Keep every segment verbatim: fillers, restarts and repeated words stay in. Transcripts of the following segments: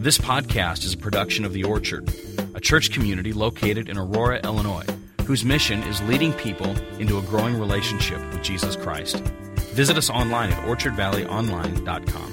This podcast is a production of The Orchard, a church community located in Aurora, Illinois, whose mission is leading people into a growing relationship with Jesus Christ. Visit us online at orchard valley online dot com.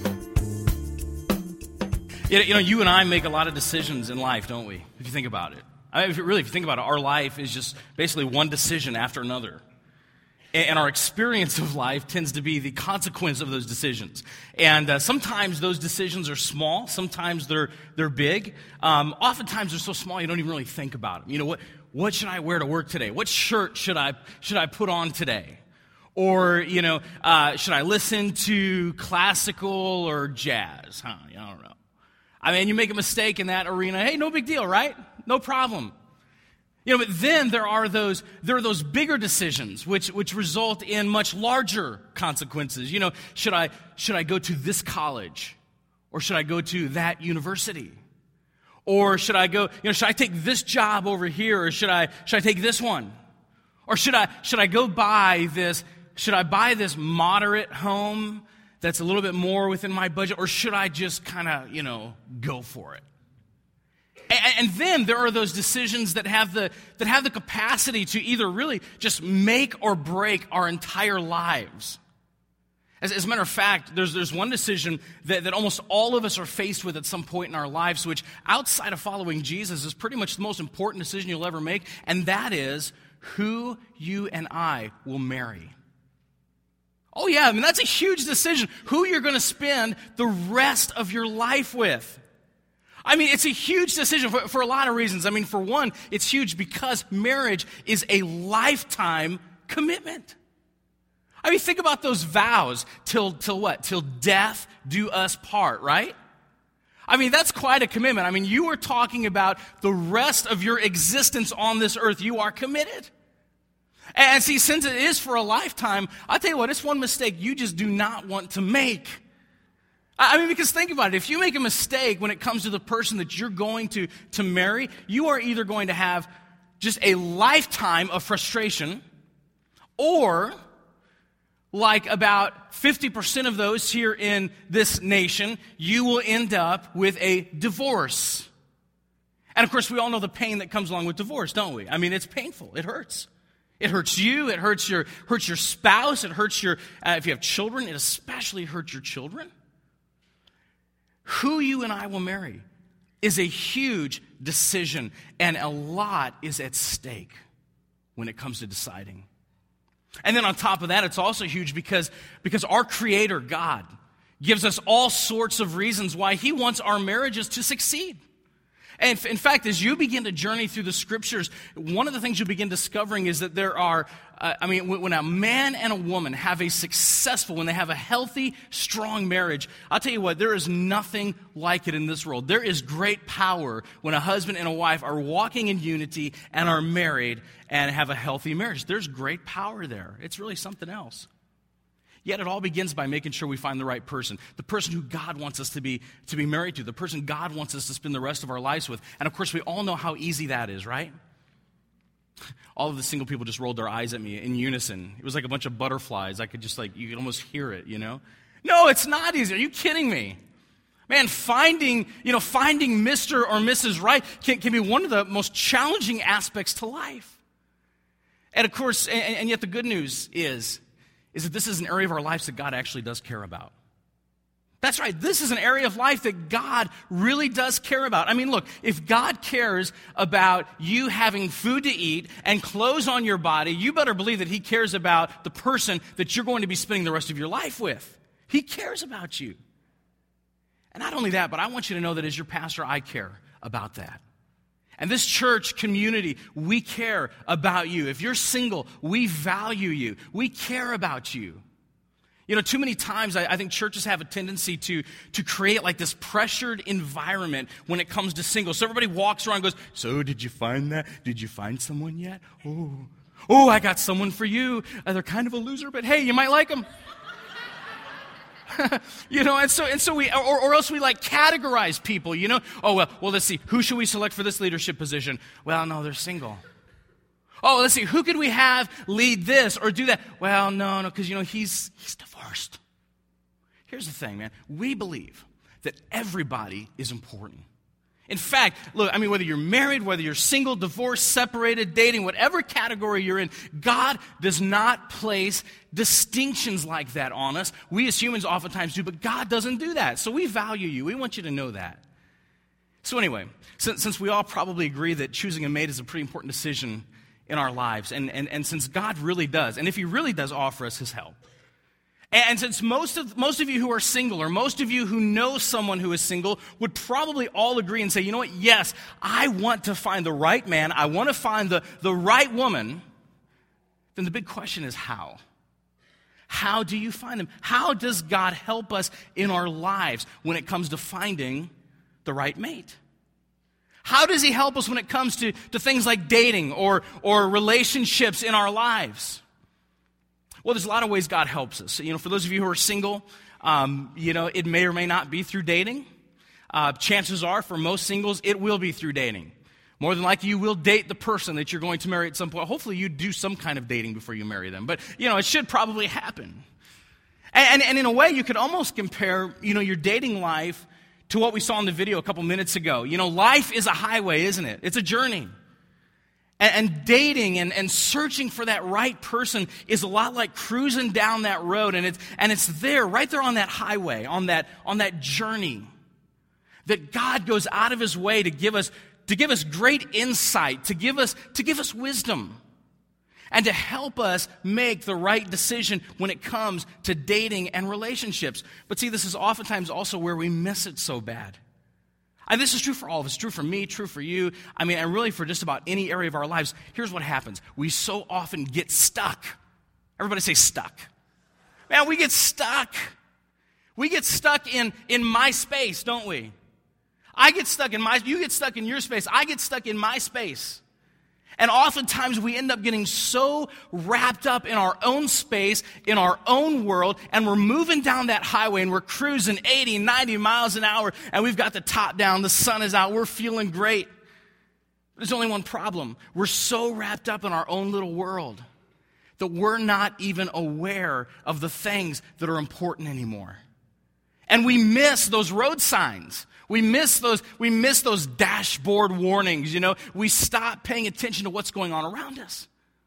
You know, you and I make a lot of decisions in life, don't we? If you think about it. I mean, if you, really, if you think about it, our life is just basically one decision after another. And our experience of life tends to be the consequence of those decisions. And uh, sometimes those decisions are small. Sometimes they're they're big. Um, oftentimes they're so small you don't even really think about them. You know, what what should I wear to work today? What shirt should I should I put on today? Or, you know, uh, should I listen to classical or jazz? Huh? I don't know. I mean, you make a mistake in that arena. Hey, no big deal, right? No problem. You know, but then there are those there are those bigger decisions which which result in much larger consequences. You know, should I should I go to this college, or should I go to that university, or should I go? You know, should I take this job over here, or should I should I take this one, or should I should I go buy this? Should I buy this moderate home that's a little bit more within my budget, or should I just kind of you know go for it? And then there are those decisions that have the that have the capacity to either really just make or break our entire lives. As, as a matter of fact, there's there's one decision that, that almost all of us are faced with at some point in our lives, which outside of following Jesus is pretty much the most important decision you'll ever make, and that is who you and I will marry. Oh yeah, I mean that's a huge decision, who you're going to spend the rest of your life with. I mean, it's a huge decision for, for a lot of reasons. I mean, for one, it's huge because marriage is a lifetime commitment. I mean, think about those vows, till till what? Till death do us part, right? I mean, that's quite a commitment. I mean, you are talking about the rest of your existence on this earth. You are committed. And see, since it is for a lifetime, I'll tell you what, it's one mistake you just do not want to make. I mean, because think about it. If you make a mistake when it comes to the person that you're going to, to marry, you are either going to have just a lifetime of frustration, or like about fifty percent of those here in this nation, you will end up with a divorce. And of course, we all know the pain that comes along with divorce, don't we? I mean, it's painful. It hurts. It hurts you. It hurts your, hurts your spouse. It hurts your, uh, if you have children, it especially hurts your children. Who you and I will marry is a huge decision, and a lot is at stake when it comes to deciding. And then on top of that, it's also huge because, because our Creator, God, gives us all sorts of reasons why He wants our marriages to succeed. And in fact, as you begin to journey through the Scriptures, one of the things you begin discovering is that there are, uh, I mean, when a man and a woman have a successful, when they have a healthy, strong marriage, I'll tell you what, there is nothing like it in this world. There is great power when a husband and a wife are walking in unity and are married and have a healthy marriage. There's great power there. It's really something else. Yet it all begins by making sure we find the right person, the person who God wants us to be to be married to, the person God wants us to spend the rest of our lives with. And of course, we all know how easy that is, right? All of the single people just rolled their eyes at me in unison. It was like a bunch of butterflies. I could just like, you could almost hear it, you know? No, it's not easy. Are you kidding me? Man, finding, you know, finding Mister or Missus Right can, can be one of the most challenging aspects to life. And of course, and, and yet the good news is, is that this is an area of our lives that God actually does care about. That's right. This is an area of life that God really does care about. I mean, look, if God cares about you having food to eat and clothes on your body, you better believe that He cares about the person that you're going to be spending the rest of your life with. He cares about you. And not only that, but I want you to know that as your pastor, I care about that. And this church community, we care about you. If you're single, we value you. We care about you. You know, too many times I, I think churches have a tendency to, to create like this pressured environment when it comes to singles. So everybody walks around and goes, so did you find that? Did you find someone yet? Oh, oh, I got someone for you. Uh, they're kind of a loser, but hey, you might like them. you know, and so and so we, or, or else we like categorize people, you know. Oh, well, well, let's see, who should we select for this leadership position? Well, no, they're single. Oh, let's see, who could we have lead this or do that? Well, no, no, because, you know, he's he's divorced. Here's the thing, man. We believe that everybody is important. In fact, look, I mean, whether you're married, whether you're single, divorced, separated, dating, whatever category you're in, God does not place distinctions like that on us. We as humans oftentimes do, but God doesn't do that. So we value you. We want you to know that. So anyway, since, since we all probably agree that choosing a mate is a pretty important decision in our lives, and, and, and since God really does, and if he really does offer us his help, and, and since most of, most of you who are single, or most of you who know someone who is single, would probably all agree and say, you know what, yes, I want to find the right man, I want to find the, the right woman, then the big question is how? How do you find them? How does God help us in our lives when it comes to finding the right mate? How does he help us when it comes to, to things like dating or, or relationships in our lives? Well, there's a lot of ways God helps us. You know, for those of you who are single, um, you know, it may or may not be through dating. Uh, chances are, for most singles, it will be through dating. More than likely, you will date the person that you're going to marry at some point. Hopefully, you do some kind of dating before you marry them. But, you know, it should probably happen. And, and, and in a way, you could almost compare, you know, your dating life to what we saw in the video a couple minutes ago. You know, life is a highway, isn't it? It's a journey. And, and dating and, and searching for that right person is a lot like cruising down that road, and it's and it's there, right there on that highway, on that on that journey, that God goes out of his way to give us to give us great insight, to give us to give us wisdom, and to help us make the right decision when it comes to dating and relationships. But see, this is oftentimes also where we miss it so bad. And this is true for all of us, true for me, true for you. I mean, and really for just about any area of our lives. Here's what happens. We so often get stuck. Everybody say stuck. Man, we get stuck. We get stuck in, in my space, don't we? I get stuck in my, you get stuck in your space. I get stuck in my space. And oftentimes we end up getting so wrapped up in our own space, in our own world, and we're moving down that highway and we're cruising eighty, ninety miles an hour, and we've got the top down, the sun is out, we're feeling great. There's only one problem. We're so wrapped up in our own little world that we're not even aware of the things that are important anymore. And we miss those road signs. We miss those, we miss those dashboard warnings, you know. We stop paying attention to what's going on around us.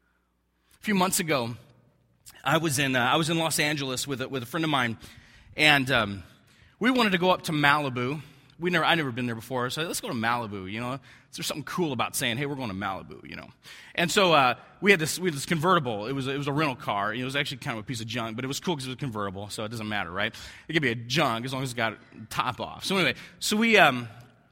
A few months ago, I was in uh, I was in Los Angeles with a, with a friend of mine, and um, we wanted to go up to Malibu. We never, I never been there before, so let's go to Malibu. You know, there's something cool about saying, "Hey, we're going to Malibu." You know, and so uh, we had this we had this convertible. It was it was a rental car. It was actually kind of a piece of junk, but it was cool because it was convertible, so it doesn't matter, right? It could be a junk as long as it's got top off. So anyway, so we um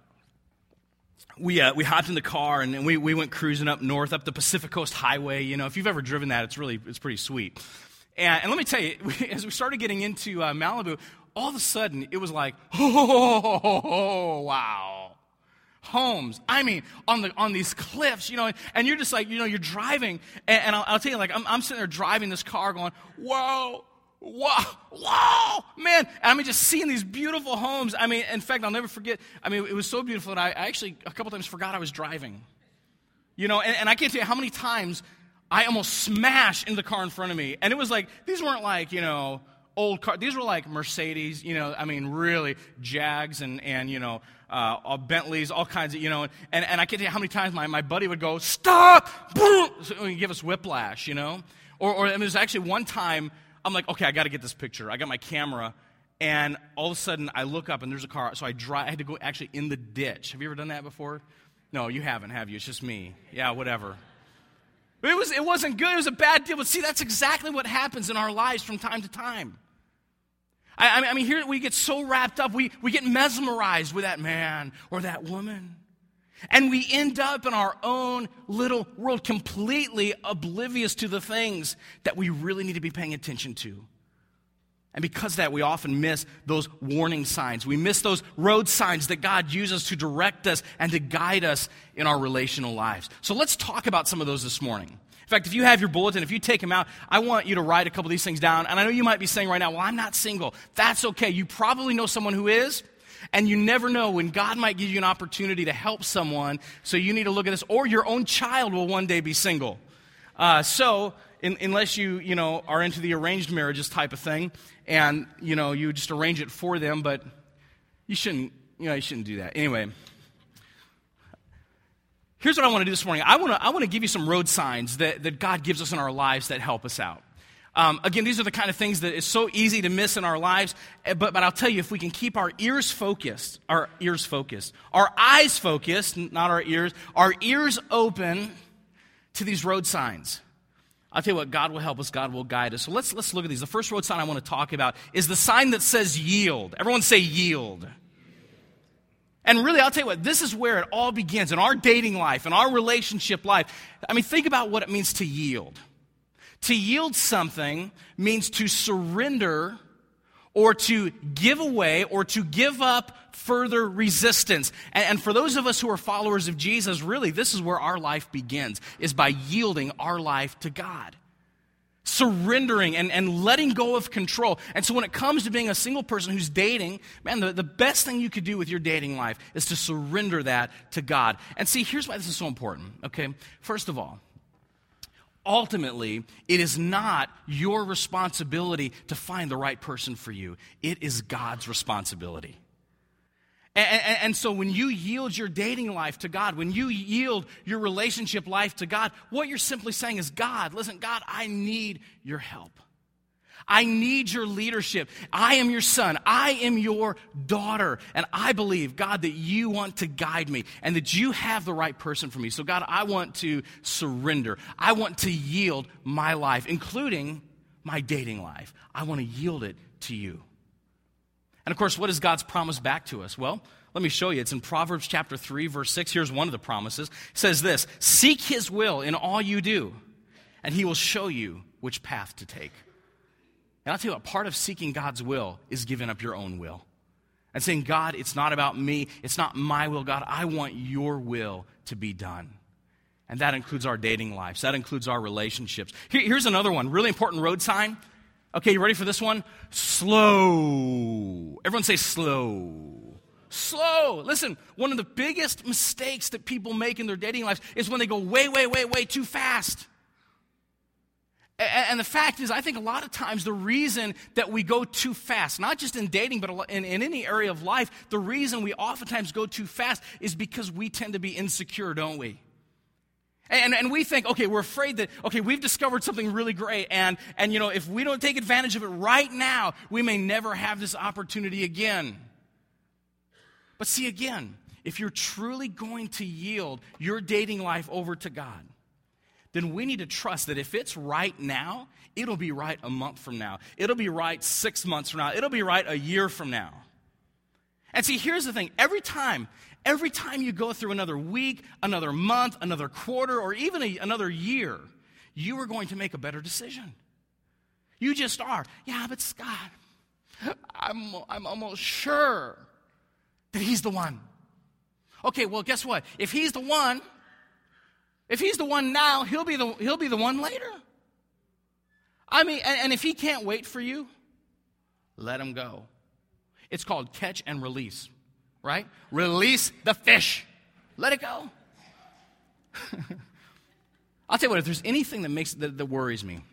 we uh, we hopped in the car and, and we we went cruising up north up the Pacific Coast Highway. You know, if you've ever driven that, it's really it's pretty sweet. And, and let me tell you, as we started getting into uh, Malibu, all of a sudden, it was like, oh, wow. Homes. I mean, on the on these cliffs, you know, and you're just like, you know, you're driving, and, and I'll, I'll tell you, like, I'm, I'm sitting there driving this car going, whoa, whoa, whoa, man. And I mean, just seeing these beautiful homes. I mean, in fact, I'll never forget, I mean, it was so beautiful that I, I actually, a couple times forgot I was driving. You know, and, and I can't tell you how many times I almost smashed into the car in front of me. And it was like, these weren't like, you know, old cars. These were like Mercedes, you know, I mean, really, Jags and, and you know, uh, Bentleys, all kinds of, you know, and, and I can't tell you how many times my, my buddy would go, stop, boom, so he'd give us whiplash, you know. Or, or I mean, there's actually one time, I'm like, okay, I got to get this picture. I got my camera, and all of a sudden, I look up, and there's a car, so I drive, I had to go actually in the ditch. Have you ever done that before? No, you haven't, have you? It's just me. Yeah, whatever. But it, was, it wasn't good. It was a bad deal. But see, that's exactly what happens in our lives from time to time. I, I mean, here we get so wrapped up, we, we get mesmerized with that man or that woman. And we end up in our own little world completely oblivious to the things that we really need to be paying attention to. And because of that, we often miss those warning signs. We miss those road signs that God uses to direct us and to guide us in our relational lives. So let's talk about some of those this morning. In fact, if you have your bulletin, if you take them out, I want you to write a couple of these things down. And I know you might be saying right now, well, I'm not single. That's okay. You probably know someone who is. And you never know when God might give you an opportunity to help someone. So you need to look at this. Or your own child will one day be single. Uh, so in, unless you, you know, are into the arranged marriages type of thing, and, you know, you just arrange it for them, but You shouldn't, you know, you shouldn't do that. Anyway, here's what I want to do this morning. I want to I want to give you some road signs that, that God gives us in our lives that help us out. Um, again, these are the kind of things that is so easy to miss in our lives, but, but I'll tell you, if we can keep our ears focused, our ears focused, our eyes focused, not our ears, our ears open to these road signs, I'll tell you what, God will help us, God will guide us. So let's, let's look at these. The first road sign I want to talk about is the sign that says yield. Everyone say yield. And really, I'll tell you what, this is where it all begins in our dating life, in our relationship life. I mean, think about what it means to yield. To yield something means to surrender or to give away or to give up further resistance. And, and for those of us who are followers of Jesus, really, this is where our life begins, is by yielding our life to God. Surrendering and, and letting go of control. And so when it comes to being a single person who's dating, man, the, the best thing you could do with your dating life is to surrender that to God. And see, here's why this is so important, okay? First of all, ultimately, it is not your responsibility to find the right person for you. It is God's responsibility. And, and, and so when you yield your dating life to God, when you yield your relationship life to God, what you're simply saying is, God, listen, God, I need your help. I need your leadership. I am your son. I am your daughter. And I believe, God, that you want to guide me and that you have the right person for me. So, God, I want to surrender. I want to yield my life, including my dating life. I want to yield it to you. And, of course, what is God's promise back to us? Well, let me show you. It's in Proverbs chapter three, verse six. Here's one of the promises. It says this, seek his will in all you do, and he will show you which path to take. And I'll tell you what, part of seeking God's will is giving up your own will. And saying, God, it's not about me. It's not my will. God, I want your will to be done. And that includes our dating lives. That includes our relationships. Here, here's another one, really important road sign. Okay, you ready for this one? Slow. Everyone say slow. Slow. Listen, one of the biggest mistakes that people make in their dating lives is when they go way, way, way, way too fast. And the fact is, I think a lot of times the reason that we go too fast, not just in dating, but in, in any area of life, the reason we oftentimes go too fast is because we tend to be insecure, don't we? And, and we think, okay, we're afraid that, okay, we've discovered something really great, and, and you know, if we don't take advantage of it right now, we may never have this opportunity again. But see, again, if you're truly going to yield your dating life over to God, then we need to trust that if it's right now, it'll be right a month from now. It'll be right six months from now. It'll be right a year from now. And see, here's the thing. Every time, every time you go through another week, another month, another quarter, or even a, another year, you are going to make a better decision. You just are. Yeah, but Scott, I'm, I'm almost sure that he's the one. Okay, well, guess what? If he's the one, If he's the one now, he'll be the, he'll be the one later. I mean, and, and if he can't wait for you, let him go. It's called catch and release, right? Release the fish. Let it go. I'll tell you what, if there's anything that makes that, that worries me,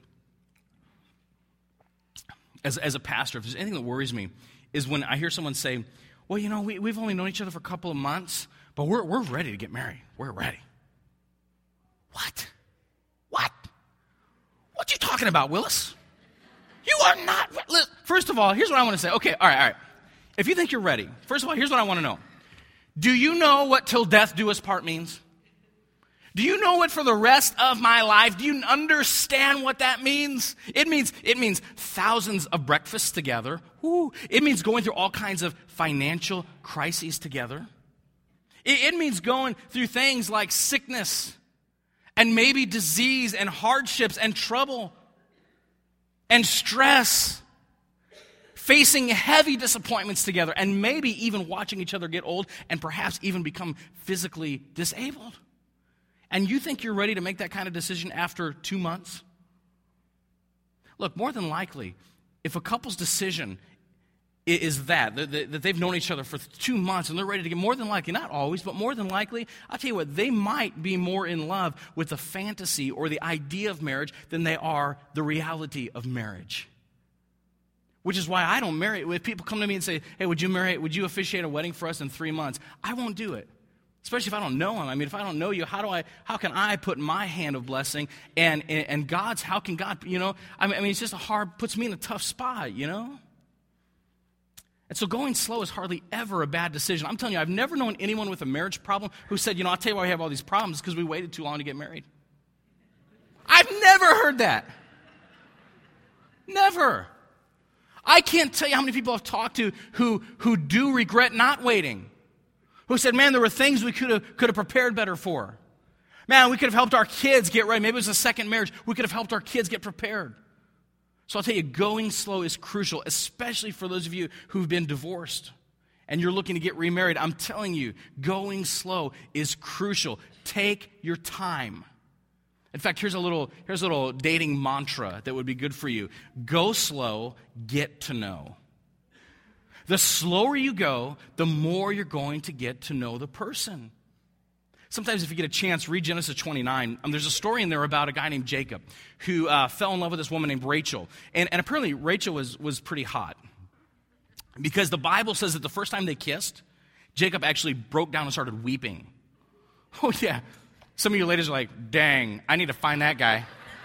as, as a pastor, if there's anything that worries me, is when I hear someone say, well, you know, we, we've only known each other for a couple of months, but we're, we're ready to get married. We're ready. What? What? What you talking about, Willis? You are not. First of all, here's what I want to say. Okay, all right, all right. If you think you're ready, first of all, here's what I want to know. Do you know what till death do us part means? Do you know what for the rest of my life? Do you understand what that means? It means it means thousands of breakfasts together. Ooh, it means going through all kinds of financial crises together. It, it means going through things like sickness, and maybe disease and hardships and trouble and stress, facing heavy disappointments together, and maybe even watching each other get old and perhaps even become physically disabled. And you think you're ready to make that kind of decision after two months? Look, more than likely, if a couple's decision is that, that they've known each other for two months and they're ready to get, more than likely, not always, but more than likely, I'll tell you what, they might be more in love with the fantasy or the idea of marriage than they are the reality of marriage. Which is why I don't marry. If people come to me and say, hey, would you marry, would you officiate a wedding for us in three months? I won't do it. Especially if I don't know him. I mean, if I don't know you, how do I, how can I put my hand of blessing and, and, and God's, how can God, you know? I mean, I mean, it's just a hard, puts me in a tough spot, you know? And so going slow is hardly ever a bad decision. I'm telling you, I've never known anyone with a marriage problem who said, you know, I'll tell you why we have all these problems, because we waited too long to get married. I've never heard that. Never. I can't tell you how many people I've talked to who, who do regret not waiting. Who said, man, there were things we could have could have prepared better for. Man, we could have helped our kids get ready. Maybe it was a second marriage. We could have helped our kids get prepared. So I'll tell you, going slow is crucial, especially for those of you who've been divorced and you're looking to get remarried. I'm telling you, going slow is crucial. Take your time. In fact, here's a little here's a little dating mantra that would be good for you. Go slow, get to know. The slower you go, the more you're going to get to know the person. Sometimes if you get a chance, read Genesis twenty-nine. Um, there's a story in there about a guy named Jacob who uh, fell in love with this woman named Rachel. And, and apparently Rachel was, was pretty hot. Because the Bible says that the first time they kissed, Jacob actually broke down and started weeping. Oh, yeah. Some of you ladies are like, dang, I need to find that guy.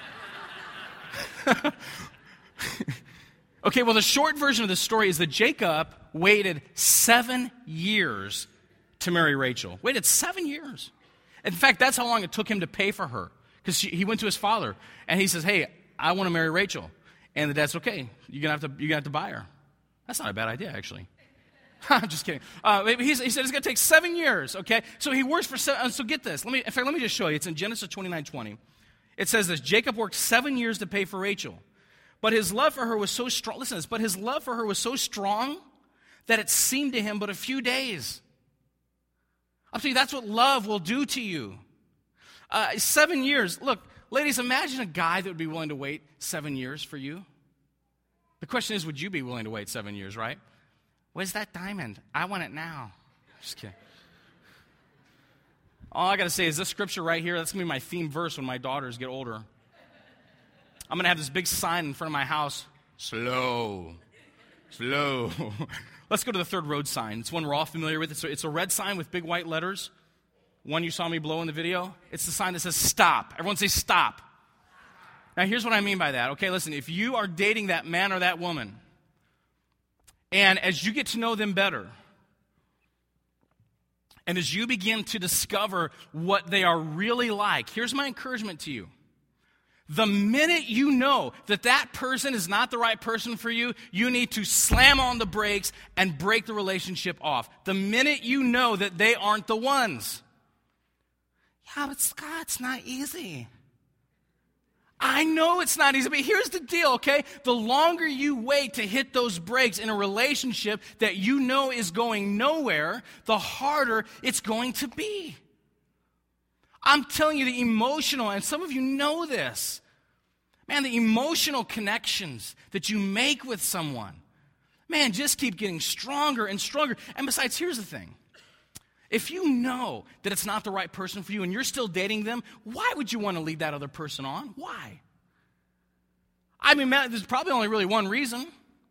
Okay, well, the short version of the story is that Jacob waited seven years to marry Rachel. Waited seven years. In fact, that's how long it took him to pay for her. Because he went to his father, and he says, hey, I want to marry Rachel. And the dad says, okay, you're going to have to you're gonna have to buy her. That's not a bad idea, actually. I'm just kidding. Uh, he said it's going to take seven years, okay? So he works for seven. So get this. Let me, in fact, let me just show you. It's in Genesis twenty-nine twenty. It says this, Jacob worked seven years to pay for Rachel. But his love for her was so strong, listen to this, but his love for her was so strong that it seemed to him but a few days. I'm telling you, that's what love will do to you. Uh, seven years. Look, ladies, imagine a guy that would be willing to wait seven years for you. The question is, would you be willing to wait seven years, right? Where's that diamond? I want it now. Just kidding. All I got to say is this scripture right here, that's going to be my theme verse when my daughters get older. I'm going to have this big sign in front of my house. Slow. Slow. Let's go to the third road sign. It's one we're all familiar with. It's a, it's a red sign with big white letters. One you saw me blow in the video. It's the sign that says stop. Everyone say stop. Now, here's what I mean by that. Okay, listen. If you are dating that man or that woman, and as you get to know them better, and as you begin to discover what they are really like, here's my encouragement to you. The minute you know that that person is not the right person for you, you need to slam on the brakes and break the relationship off. The minute you know that they aren't the ones. Yeah, but Scott, it's not easy. I know it's not easy, but here's the deal, okay? The longer you wait to hit those brakes in a relationship that you know is going nowhere, the harder it's going to be. I'm telling you, the emotional, and some of you know this, man, the emotional connections that you make with someone, man, just keep getting stronger and stronger. And besides, here's the thing. If you know that it's not the right person for you and you're still dating them, why would you want to lead that other person on? Why? I mean, man, there's probably only really one reason.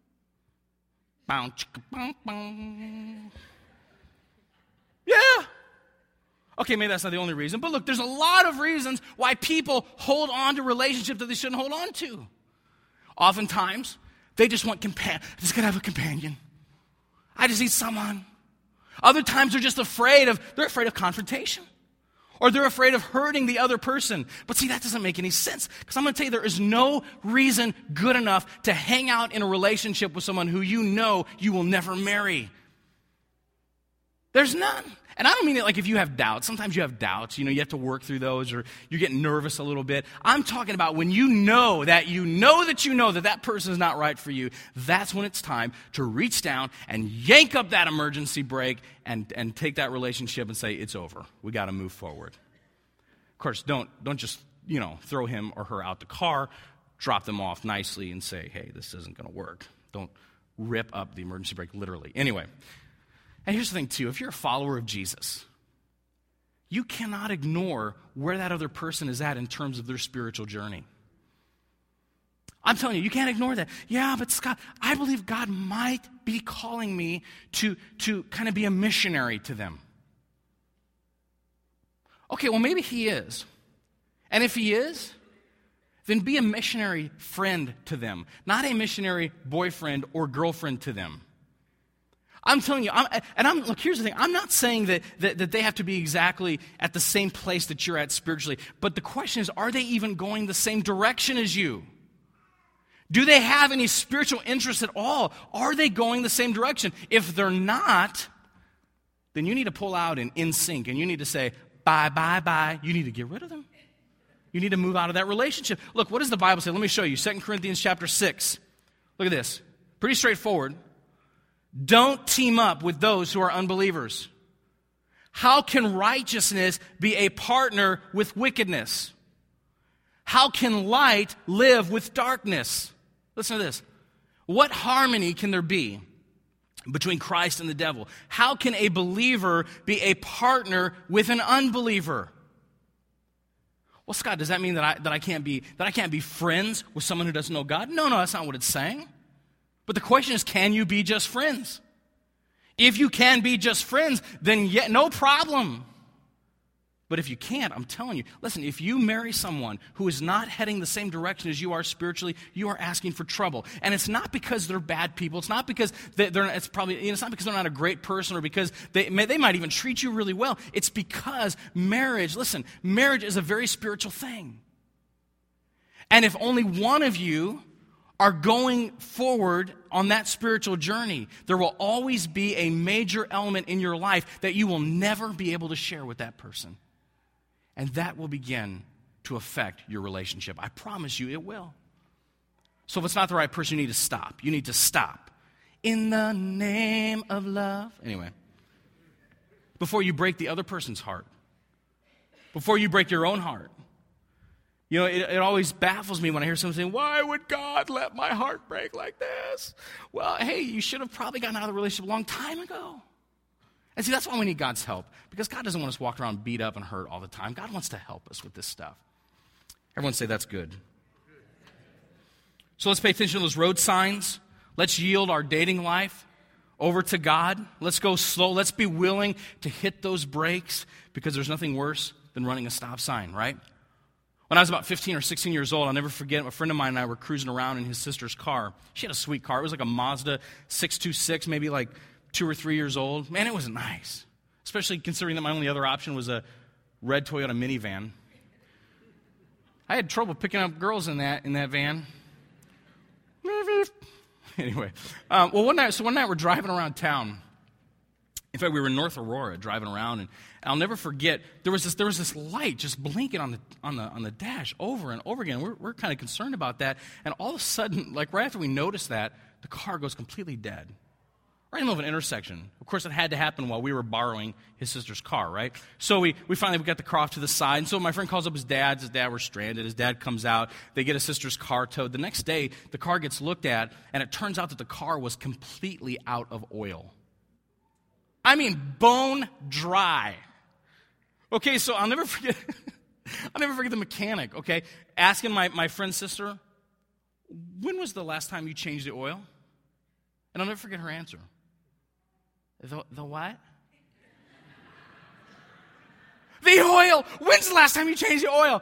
Yeah. Okay, maybe that's not the only reason, but look, there's a lot of reasons why people hold on to relationships that they shouldn't hold on to. Oftentimes, they just want companion. I just gotta have a companion. I just need someone. Other times, they're just afraid of, they're afraid of confrontation. Or they're afraid of hurting the other person. But see, that doesn't make any sense. Because I'm going to tell you, there is no reason good enough to hang out in a relationship with someone who you know you will never marry. There's none. And I don't mean it like if you have doubts. Sometimes you have doubts. You know, you have to work through those or you get nervous a little bit. I'm talking about when you know that you know that you know that that person is not right for you. That's when it's time to reach down and yank up that emergency brake and, and take that relationship and say, it's over. We got to move forward. Of course, don't, don't just, you know, throw him or her out the car. Drop them off nicely and say, hey, this isn't going to work. Don't rip up the emergency brake literally. Anyway. And here's the thing, too. If you're a follower of Jesus, you cannot ignore where that other person is at in terms of their spiritual journey. I'm telling you, you can't ignore that. Yeah, but Scott, I believe God might be calling me to, to kind of be a missionary to them. Okay, well, maybe he is. And if he is, then be a missionary friend to them, not a missionary boyfriend or girlfriend to them. I'm telling you, I'm, and I'm look, here's the thing. I'm not saying that, that, that they have to be exactly at the same place that you're at spiritually, but the question is, are they even going the same direction as you? Do they have any spiritual interest at all? Are they going the same direction? If they're not, then you need to pull out and in sync, and you need to say, bye, bye, bye. You need to get rid of them. You need to move out of that relationship. Look, what does the Bible say? Let me show you. Second Corinthians chapter six. Look at this. Pretty straightforward. Don't team up with those who are unbelievers. How can righteousness be a partner with wickedness? How can light live with darkness? Listen to this. What harmony can there be between Christ and the devil? How can a believer be a partner with an unbeliever? Well, Scott, does that mean that I that I can't be that I can't be friends with someone who doesn't know God? No, no, that's not what it's saying. But the question is, can you be just friends? If you can be just friends, then yeah, no problem. But if you can't, I'm telling you, listen, if you marry someone who is not heading the same direction as you are spiritually, you are asking for trouble. And it's not because they're bad people. It's not because they're, it's probably, you know, it's not because they're not a great person or because they, they might even treat you really well. It's because marriage, listen, marriage is a very spiritual thing. And if only one of you are going forward on that spiritual journey, there will always be a major element in your life that you will never be able to share with that person. And that will begin to affect your relationship. I promise you it will. So if it's not the right person, you need to stop. You need to stop. In the name of love. Anyway, before you break the other person's heart, before you break your own heart. You know, it, it always baffles me when I hear someone saying, why would God let my heart break like this? Well, hey, you should have probably gotten out of the relationship a long time ago. And see, that's why we need God's help. Because God doesn't want us to walk around beat up and hurt all the time. God wants to help us with this stuff. Everyone say that's good. So let's pay attention to those road signs. Let's yield our dating life over to God. Let's go slow. Let's be willing to hit those brakes because there's nothing worse than running a stop sign, right? When I was about fifteen or sixteen years old, I'll never forget, a friend of mine and I were cruising around in his sister's car. She had a sweet car. It was like a Mazda six two six, maybe like two or three years old. Man, it was nice, especially considering that my only other option was a red Toyota minivan. I had trouble picking up girls in that in that van. Anyway, um, well, one night, so one night we're driving around town. In fact, we were in North Aurora driving around, and I'll never forget, there was this there was this light just blinking on the on the on the dash over and over again. We're we're kind of concerned about that, and all of a sudden, like right after we noticed that, the car goes completely dead. Right in the middle of an intersection. Of course, it had to happen while we were borrowing his sister's car, right? So we, we finally we got the car off to the side, and so my friend calls up his dad. His dad was stranded. His dad comes out. They get his sister's car towed. The next day, the car gets looked at, and it turns out that the car was completely out of oil. I mean, bone dry. Okay, so I'll never forget, I'll never forget the mechanic, okay, asking my, my friend's sister, when was the last time you changed the oil? And I'll never forget her answer. The, the what? The oil! When's the last time you changed the oil?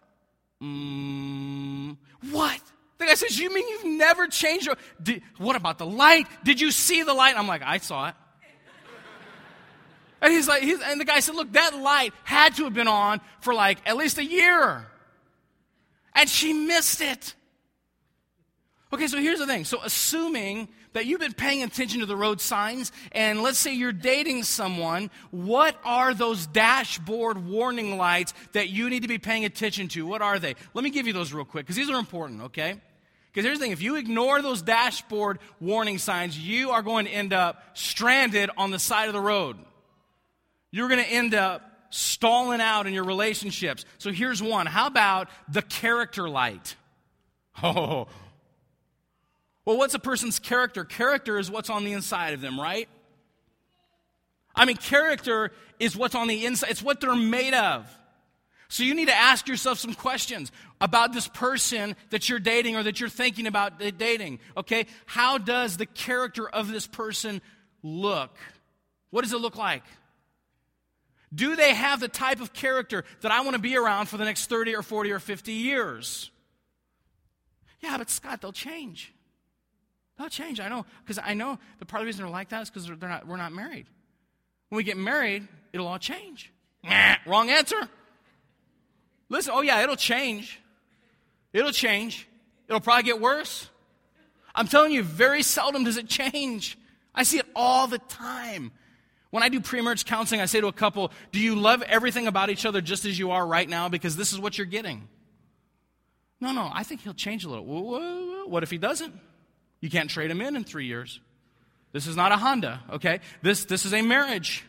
Mm, what? The guy says, you mean you've never changed your... Did, what about the light? Did you see the light? I'm like, I saw it. And he's like, he's, and the guy said, look, that light had to have been on for like at least a year. And she missed it. Okay, so here's the thing. So assuming that you've been paying attention to the road signs, and let's say you're dating someone, what are those dashboard warning lights that you need to be paying attention to? What are they? Let me give you those real quick, because these are important, okay? Because here's the thing. If you ignore those dashboard warning signs, you are going to end up stranded on the side of the road. You're going to end up stalling out in your relationships. So here's one. How about the character light? Oh, well, what's a person's character? Character is what's on the inside of them, right? I mean, character is what's on the inside. It's what they're made of. So you need to ask yourself some questions about this person that you're dating or that you're thinking about dating, okay? How does the character of this person look? What does it look like? Do they have the type of character that I want to be around for the next thirty or forty or fifty years? Yeah, but Scott, they'll change. They'll change, I know. Because I know the part of the reason they're like that is because they're not, we're not married. When we get married, it'll all change. Nah, wrong answer. Listen, oh yeah, it'll change. It'll change. It'll probably get worse. I'm telling you, very seldom does it change. I see it all the time. When I do pre-marriage counseling, I say to a couple, do you love everything about each other just as you are right now? Because this is what you're getting. No, no, I think he'll change a little. Whoa, whoa, whoa. What if he doesn't? You can't trade him in in three years. This is not a Honda, okay? This, this is a marriage.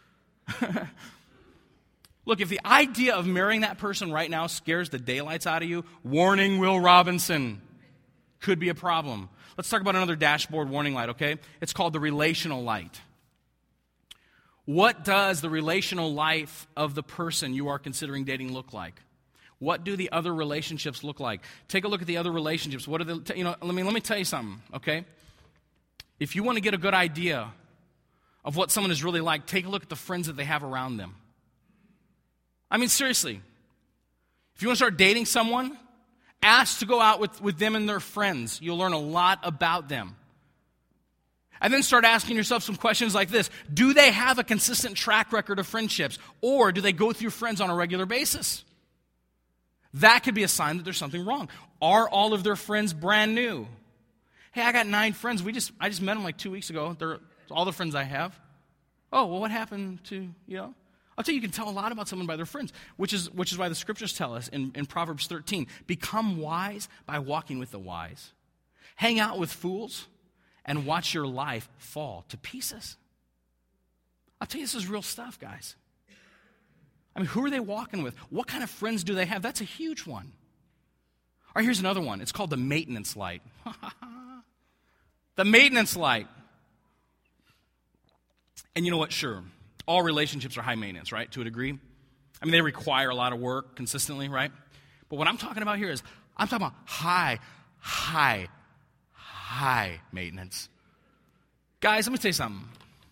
Look, if the idea of marrying that person right now scares the daylights out of you, warning, Will Robinson, could be a problem. Let's talk about another dashboard warning light, okay? It's called the relational light. What does the relational life of the person you are considering dating look like? What do the other relationships look like? Take a look at the other relationships. What are the, you know, let me, let me tell you something, okay? If you want to get a good idea of what someone is really like, take a look at the friends that they have around them. I mean, seriously, if you want to start dating someone, ask to go out with, with them and their friends. You'll learn a lot about them. And then start asking yourself some questions like this. Do they have a consistent track record of friendships? Or do they go through friends on a regular basis? That could be a sign that there's something wrong. Are all of their friends brand new? Hey, I got nine friends. We just I just met them like two weeks ago. They're all the friends I have. Oh, well, what happened to, you know? I'll tell you, you can tell a lot about someone by their friends, which is which is why the scriptures tell us in, in Proverbs thirteen, become wise by walking with the wise. Hang out with fools and watch your life fall to pieces. I'll tell you, this is real stuff, guys. I mean, who are they walking with? What kind of friends do they have? That's a huge one. All right, here's another one. It's called the maintenance light. The maintenance light. And you know what? Sure. All relationships are high maintenance, right, to a degree. I mean, they require a lot of work consistently, right? But what I'm talking about here is, I'm talking about high, high, high maintenance. Guys, let me tell you something.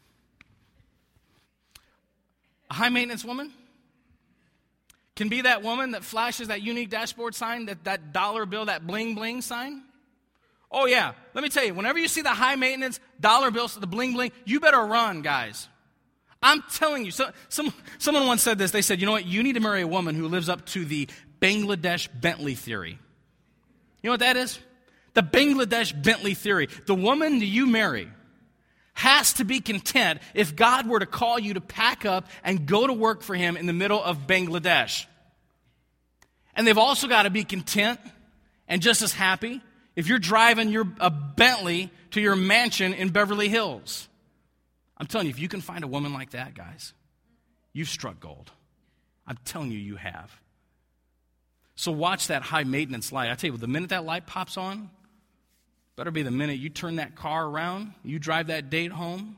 A high maintenance woman can be that woman that flashes that unique dashboard sign, that, that dollar bill, that bling bling sign. Oh yeah, let me tell you, whenever you see the high maintenance dollar bills, the bling bling, you better run, guys. I'm telling you, so, some, someone once said this. They said, you know what, you need to marry a woman who lives up to the Bangladesh Bentley theory. You know what that is? The Bangladesh Bentley theory. The woman that you marry has to be content if God were to call you to pack up and go to work for him in the middle of Bangladesh. And they've also got to be content and just as happy if you're driving your a Bentley to your mansion in Beverly Hills. I'm telling you, if you can find a woman like that, guys, you've struck gold. I'm telling you, you have. So watch that high maintenance light. I tell you, the minute that light pops on, better be the minute you turn that car around, you drive that date home.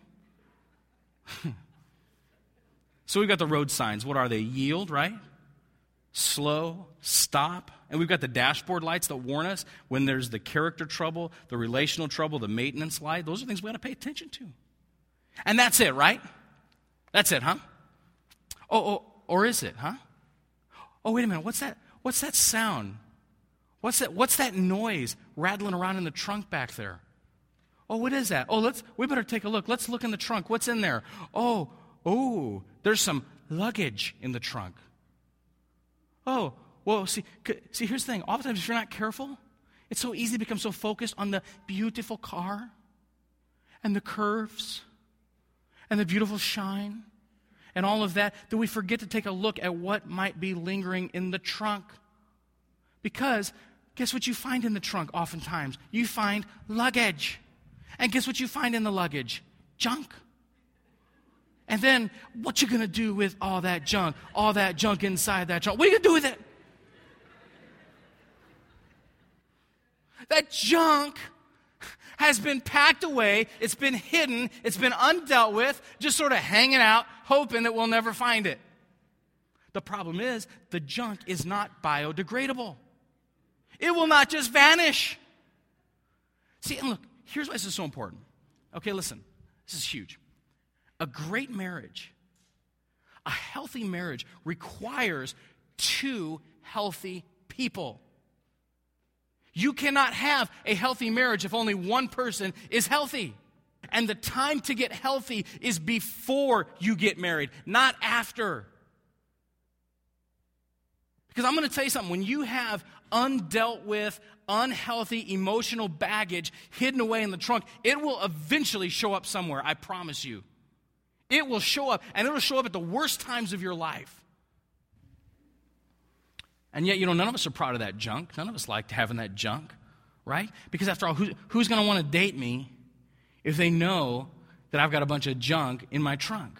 So we've got the road signs. What are they? Yield, right? Slow, stop. And we've got the dashboard lights that warn us when there's the character trouble, the relational trouble, the maintenance light. Those are things we got to pay attention to. And that's it, right? That's it, huh? Oh, oh, or is it, huh? Oh, wait a minute. What's that? What's that sound? What's that? What's that noise rattling around in the trunk back there? Oh, what is that? Oh, let's. We better take a look. Let's look in the trunk. What's in there? Oh, oh, there's some luggage in the trunk. Oh, well, see, see. Here's the thing. Oftentimes, if you're not careful, it's so easy to become so focused on the beautiful car and the curves and the beautiful shine and all of that, that we forget to take a look at what might be lingering in the trunk. Because guess what you find in the trunk oftentimes? You find luggage. And guess what you find in the luggage? Junk. And then what you going to do with all that junk? All that junk inside that trunk. What are you going to do with it? That junk has been packed away, it's been hidden, it's been undealt with, just sort of hanging out, hoping that we'll never find it. The problem is, the junk is not biodegradable. It will not just vanish. See, and look, here's why this is so important. Okay, listen, this is huge. A great marriage, a healthy marriage requires two healthy people. You cannot have a healthy marriage if only one person is healthy. And the time to get healthy is before you get married, not after. Because I'm going to tell you something. When you have undealt with, unhealthy emotional baggage hidden away in the trunk, it will eventually show up somewhere, I promise you. It will show up, and it will show up at the worst times of your life. And yet, you know, none of us are proud of that junk. None of us like having that junk, right? Because after all, who, who's going to want to date me if they know that I've got a bunch of junk in my trunk?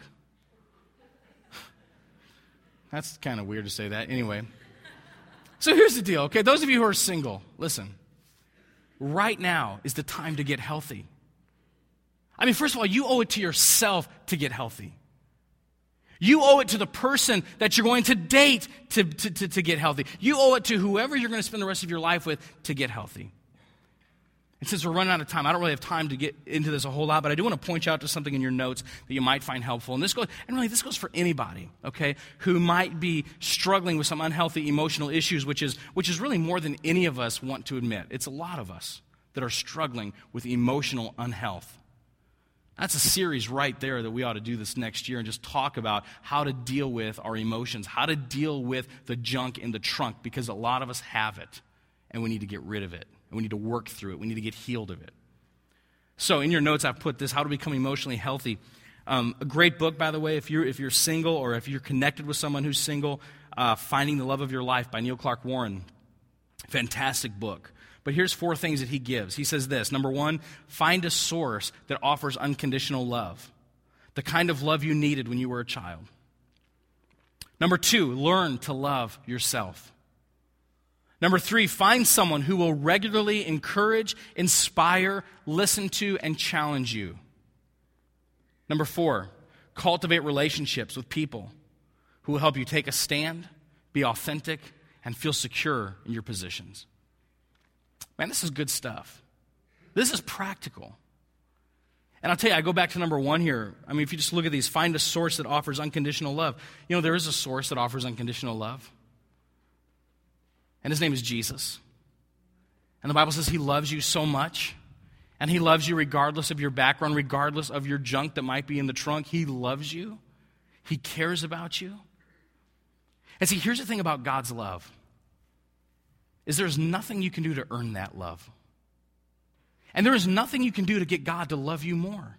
That's kind of weird to say that. Anyway. So here's the deal, okay? Those of you who are single, listen. Right now is the time to get healthy. I mean, first of all, you owe it to yourself to get healthy. You owe it to the person that you're going to date to, to, to, to get healthy. You owe it to whoever you're going to spend the rest of your life with to get healthy. And since we're running out of time, I don't really have time to get into this a whole lot, but I do want to point you out to something in your notes that you might find helpful. And this goes, and really, this goes for anybody, okay, who might be struggling with some unhealthy emotional issues, which is which is really more than any of us want to admit. It's a lot of us that are struggling with emotional unhealth. That's a series right there that we ought to do this next year and just talk about how to deal with our emotions, how to deal with the junk in the trunk, because a lot of us have it, and we need to get rid of it, and we need to work through it. We need to get healed of it. So in your notes, I've put this, How to Become Emotionally Healthy. Um, a great book, by the way, if you're, if you're single or if you're connected with someone who's single, uh, Finding the Love of Your Life by Neil Clark Warren. Fantastic book. But here's four things that he gives. He says this. Number one, find a source that offers unconditional love, the kind of love you needed when you were a child. Number two, learn to love yourself. Number three, find someone who will regularly encourage, inspire, listen to, and challenge you. Number four, cultivate relationships with people who will help you take a stand, be authentic, and feel secure in your positions. Man, this is good stuff. This is practical. And I'll tell you, I go back to number one here. I mean, if you just look at these, find a source that offers unconditional love. You know, there is a source that offers unconditional love. And his name is Jesus. And the Bible says he loves you so much. And he loves you regardless of your background, regardless of your junk that might be in the trunk. He loves you. He cares about you. And see, here's the thing about God's love. Is there's nothing you can do to earn that love. And there is nothing you can do to get God to love you more.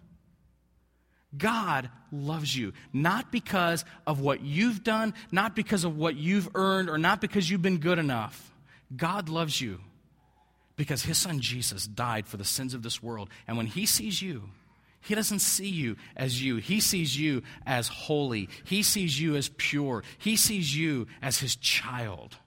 God loves you, not because of what you've done, not because of what you've earned, or not because you've been good enough. God loves you because his son Jesus died for the sins of this world. And when he sees you, he doesn't see you as you. He sees you as holy. He sees you as pure. He sees you as his child.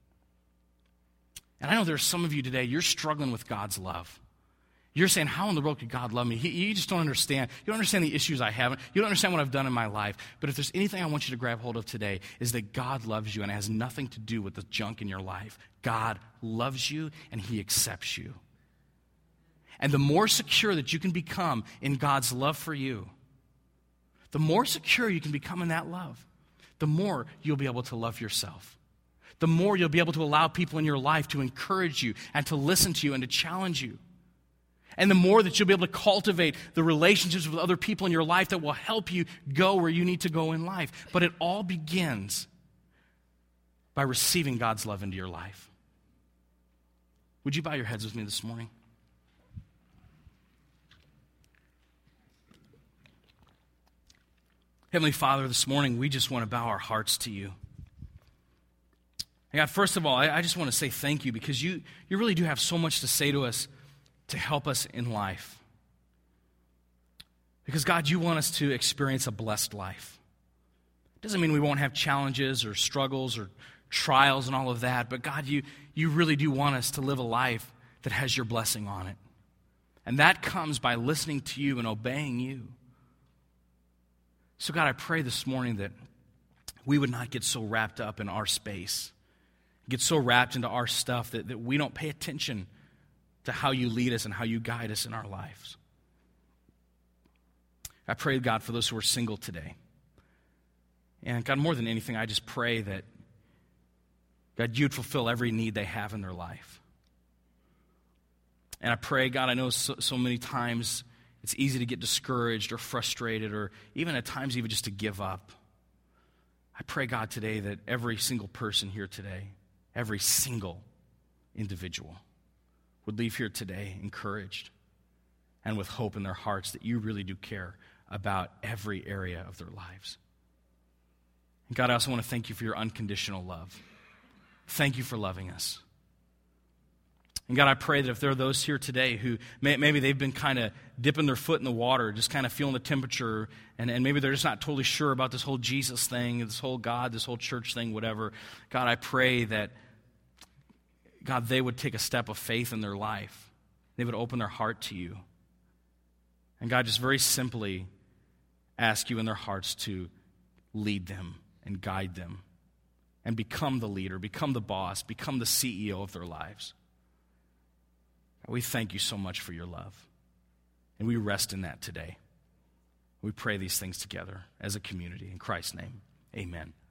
And I know there's some of you today, you're struggling with God's love. You're saying, how in the world could God love me? He, you just don't understand. You don't understand the issues I have. You don't understand what I've done in my life. But if there's anything I want you to grab hold of today, is that God loves you, and it has nothing to do with the junk in your life. God loves you, and he accepts you. And the more secure that you can become in God's love for you, the more secure you can become in that love, the more you'll be able to love yourself. The more you'll be able to allow people in your life to encourage you and to listen to you and to challenge you. And the more that you'll be able to cultivate the relationships with other people in your life that will help you go where you need to go in life. But it all begins by receiving God's love into your life. Would you bow your heads with me this morning? Heavenly Father, this morning we just want to bow our hearts to you. And God, first of all, I, I just want to say thank you because you, you really do have so much to say to us to help us in life. Because God, you want us to experience a blessed life. It doesn't mean we won't have challenges or struggles or trials and all of that, but God, you, you really do want us to live a life that has your blessing on it. And that comes by listening to you and obeying you. So God, I pray this morning that we would not get so wrapped up in our space, get so wrapped into our stuff that, that we don't pay attention to how you lead us and how you guide us in our lives. I pray, God, for those who are single today. And God, more than anything, I just pray that, God, you'd fulfill every need they have in their life. And I pray, God, I know so, so many times it's easy to get discouraged or frustrated or even at times even just to give up. I pray, God, today that every single person here today, every single individual would leave here today encouraged and with hope in their hearts that you really do care about every area of their lives. And God, I also want to thank you for your unconditional love. Thank you for loving us. And God, I pray that if there are those here today who may, maybe they've been kind of dipping their foot in the water, just kind of feeling the temperature, and, and maybe they're just not totally sure about this whole Jesus thing, this whole God, this whole church thing, whatever. God, I pray that, God, they would take a step of faith in their life. They would open their heart to you. And God, just very simply ask you in their hearts to lead them and guide them and become the leader, become the boss, become the C E O of their lives. We thank you so much for your love, and we rest in that today. We pray these things together as a community. In Christ's name, amen.